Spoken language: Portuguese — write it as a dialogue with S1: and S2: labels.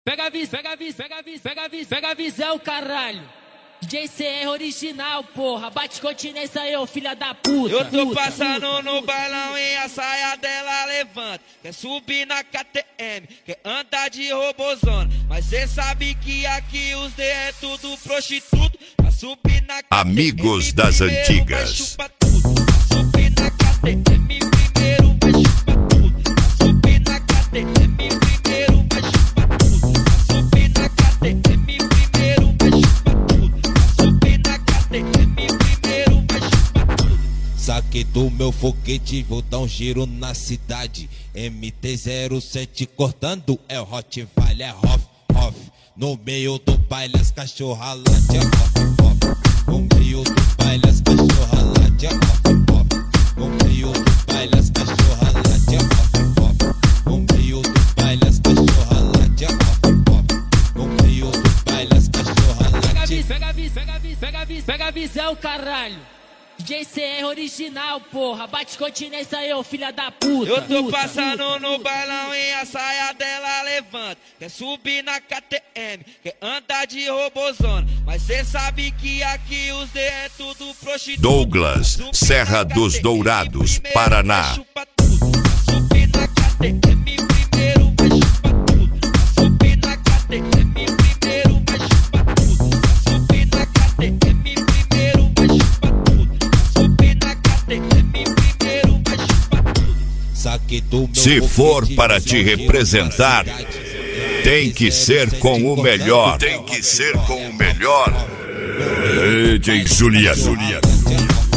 S1: Pega a visão, caralho. DJ CR original, porra. Bate continência aí, ô filha da puta.
S2: Eu tô passando no bailão e a saia dela levanta. Quer subir na KTM, quer andar de robozona. Mas cê sabe que aqui os D é tudo prostituto. Pra subir na KTM,
S3: Amigos das antigas.
S2: Chupa tudo. Pra subir na KTM, primeiro vai chupar tudo. Pra subir na KTM, primeiro vai chupar tudo. Pra subir na KTM, primeiro vai chupar tudo. Pra subir na KTM, primeiro vai chupar tudo.
S4: Saquei do meu foguete, vou dar um giro na cidade. MT-07 cortando, é o Rottweiler, Hoff, Hoff. No meio do baile as cachorra late, Hoff, Hoff. No meio do baile as cachorra late, Hoff, Hoff. No meio do baile as cachorra late, Hoff, Hoff. No meio do baile as cachorra late, Hoff, Hoff. No meio do baile as cachorra late.
S1: Pega a visão, caralho. DJ CR original, porra. Bate continência aí, ô filha da puta.
S2: Eu tô passando no bailão e a saia dela levanta. Quer subir na KTM, quer andar de robozona. Mas cê sabe que aqui os D é tudo prostituto.
S3: Douglas, Serra dos Dourados, Paraná.
S2: Chupa tudo. Pra subir na KTM, primeiro vai chupar tudo. Pra subir na KTM, primeiro vai chupar tudo. Pra subir na KTM, primeiro vai chupar tudo. Pra subir na KTM, primeiro vai chupar tudo.
S4: Saquei do meu
S3: Se for
S4: foguete,
S3: para
S4: vou
S3: te
S4: dar um giro na
S3: representar,
S4: cidade.
S3: tem que ser com o melhor. Tem que ser com o melhor. DJ Juliano.